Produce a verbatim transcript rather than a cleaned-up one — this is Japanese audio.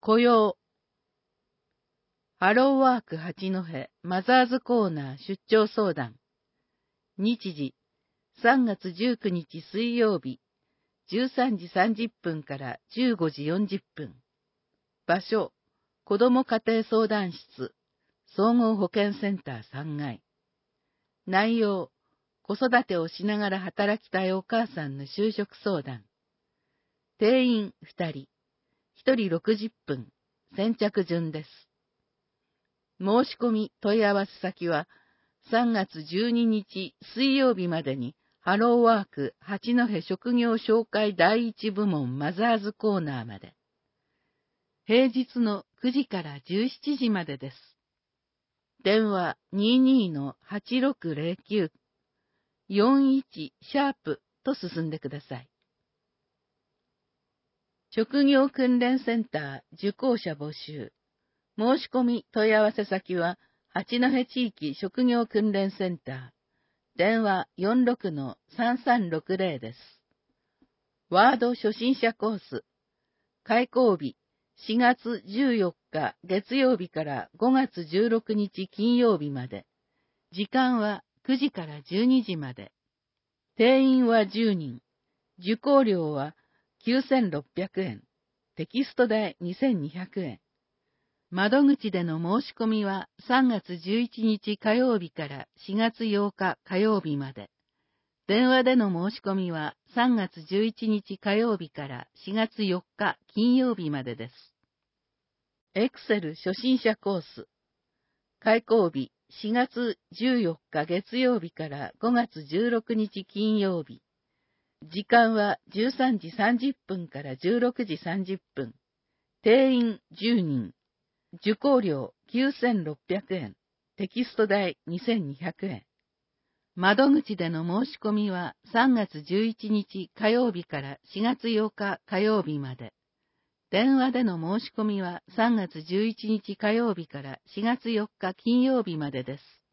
雇用。ハローワーク八戸マザーズコーナー出張相談。日時、さんがつじゅうくにち水曜日、じゅうさんじさんじゅっぷんからじゅうごじよんじゅっぷん。場所、子ども家庭相談室、総合保健センターさんがい。内容、子育てをしながら働きたいお母さんの就職相談。定員ふたり、ひとりろくじゅっぷん、先着順です。申し込み問い合わせ先はさんがつじゅうににち水曜日までにハローワーク八戸職業紹介第一部門マザーズコーナーまで。平日のくじからじゅうしちじまでです。電話 にじゅうに の はちろくゼロきゅう よんいちシャープと進んでください。職業訓練センター受講者募集。申し込み問い合わせ先は、八戸地域職業訓練センター。電話 よんろくのさんさんろくゼロ です。ワード初心者コース。開講日、しがつじゅうよっか月曜日からごがつじゅうろくにち金曜日まで。時間はくじからじゅうにじまで。定員はじゅうにん。受講料はきゅうせんろっぴゃくえん。テキスト代にせんにひゃくえん。窓口での申し込みはさんがつじゅういちにち火曜日からしがつようか火曜日まで。電話での申し込みはさんがつじゅういちにち火曜日からしがつよっか金曜日までです。エクセル初心者コース。開講日しがつじゅうよっか月曜日からごがつじゅうろくにち金曜日。時間はじゅうさんじさんじゅっぷんからじゅうろくじさんじゅっぷん。定員じゅうにん。受講料きゅうせんろっぴゃくえん。テキスト代にせんにひゃくえん。窓口での申し込みはさんがつじゅういちにち火曜日からしがつようか火曜日まで。電話での申し込みはさんがつじゅういちにち火曜日からしがつよっか金曜日までです。